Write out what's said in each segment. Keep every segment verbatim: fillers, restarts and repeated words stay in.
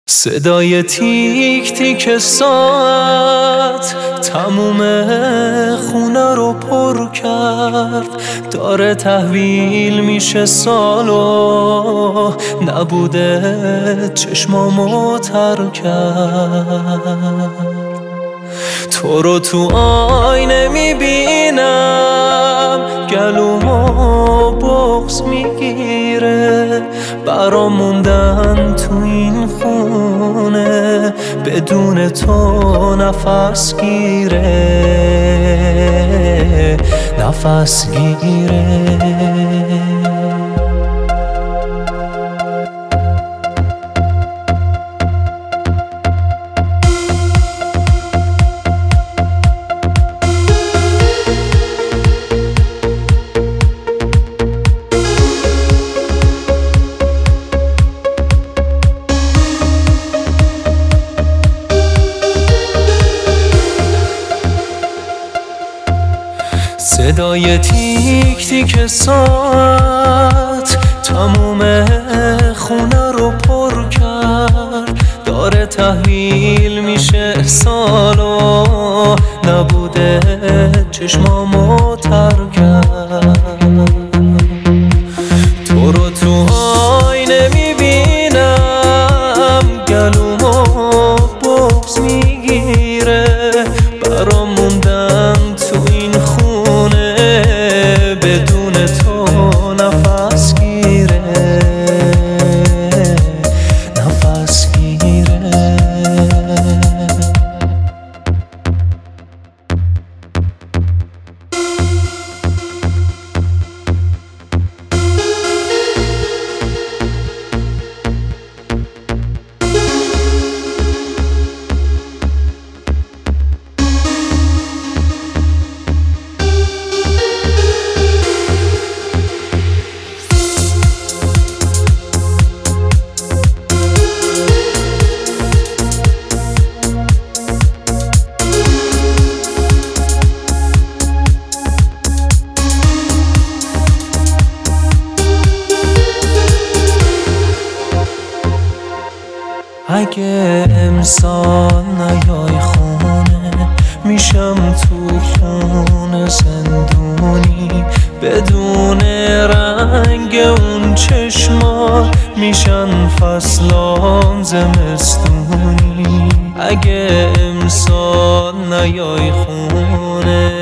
صدای تیک تیک ساعت تموم خونه رو پر کرد، داره تحویل میشه سالو، نبوده چشمامو تر کرد. تو رو تو آینه میبینم، گلومو بغض میگیره، برام موندن تو این خونه بدون تو نفس گیره، نفس گیره. صدای تیک تیک ساعت تموم خونه رو پر کرد، داره تحویل میشه سالو، نبوده چشمامو تر کرد. تو رو تو آینه میبینم، گلومو بغض میگیره، برام موندن تو این خونه بدون تو نفس گیره، نفس گیره. اگه امسال نیای خونه، میشم تو خونه زندونی، بدون رنگ اون چشمات میشن فصلام زمستونی. اگه امسال نیای خونه،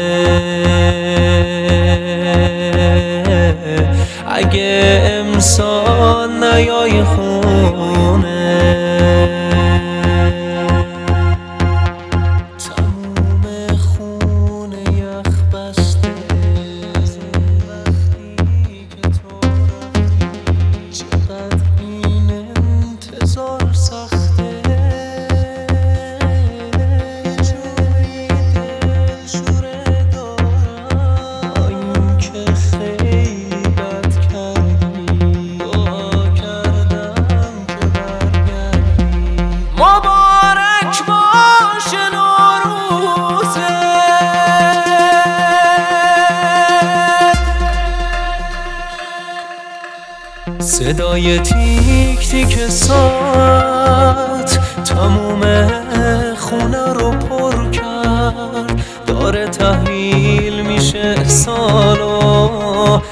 اگه امسال نیای خونه، تموم خونه یخ بسته، وقتی که تو رفتی چقدر این انتظار سخته، جوری دلشوره دارم این که خیلی بد کردی، دعا کردم که برگردی. مبارک باشه نوروزت، صدای تیک تیک ساعت تموم خونه رو پر کرد، داره تحویل میشه سالو،